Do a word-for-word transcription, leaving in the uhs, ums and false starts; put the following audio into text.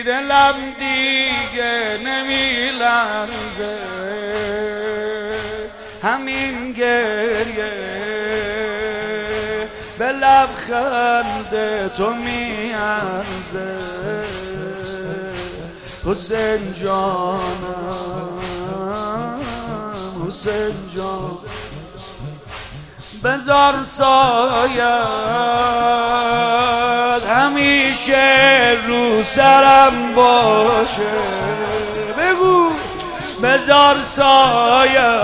دلم دیگه نمیلرزه، همین گریه به لبخند تو میارزه. حسین جانم، حسین جان، بذار سایت همیشه رو سرم باشه. بگو بذار سایت